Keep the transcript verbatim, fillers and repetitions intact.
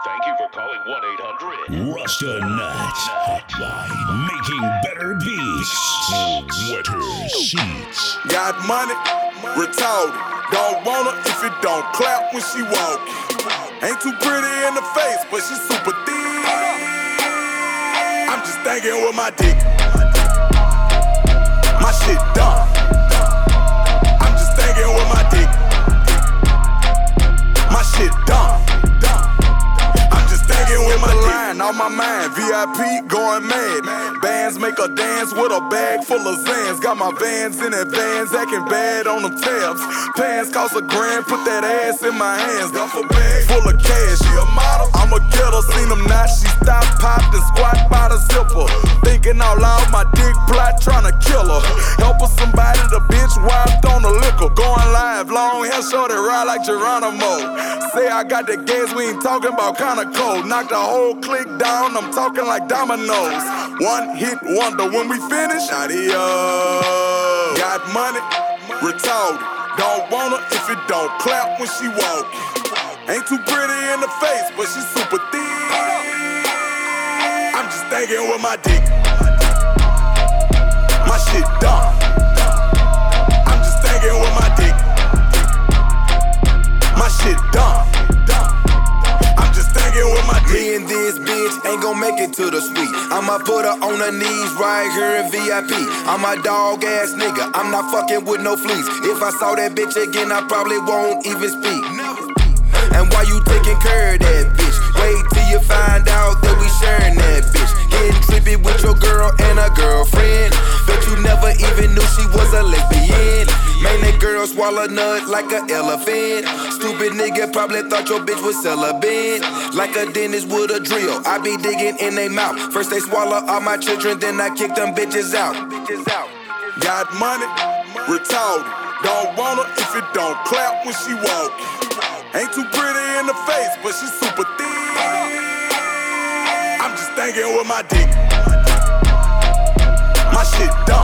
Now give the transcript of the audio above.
Thank you for calling one eight hundred Rasta Nut Hotline. Making better beats. Wetter sheets. Got money, retarded. Don't want her if it don't clap when she walk. Ain't too pretty in the face, but she super thin. I'm just thinking with my dick. My shit dumb. I'm just thinking with my dick. My shit dumb. I'm just thinking with my line on my mind. V I P going mad. Bands make her dance with a bag full of Zans. Got my Vans in advance, acting bad on them tabs. Pants cost a grand, put that ass in my hands. Duffel bag full of cash, she a model. I'ma get her, seen them now. She stop, popped and squat by the zipper. Thinking out loud, my dick plot tryna kill her. Help her somebody, the bitch wiped on the liquor. Going live, long hair, shorty ride like Geronimo. Say I got the gas, we ain't talking about kinda cold. Knock the whole clique down, I'm talking like dominoes. One hit wonder, when we finish, adios. Got money, retarded. Don't want her if it don't clap when she walk. Ain't too pretty in the face, but she super thin. I'm just thinking with my dick. My shit dumb. I'm just thinking with my dick. My shit dumb. I'm just thinking with my dick. Me and this bitch ain't gon' make it to the suite. I'ma put her on her knees right here in V I P. I'm a dog ass nigga, I'm not fucking with no fleas. If I saw that bitch again, I probably won't even speak. And why you taking care of that bitch? Wait till you find out that we sharing that bitch. Getting trippy with your girl and a girlfriend. Bet you never even knew she was a lesbian. Man, that girl swallow nut like an elephant. Stupid nigga probably thought your bitch was celibate. Like a dentist with a drill, I be digging in they mouth. First they swallow all my children, then I kick them bitches out. Bitches out. Got money, retarded. Don't want her if it don't clap when she walk. Ain't too pretty in the face, but she super thin. I'm just thinking with my dick. My shit dumb.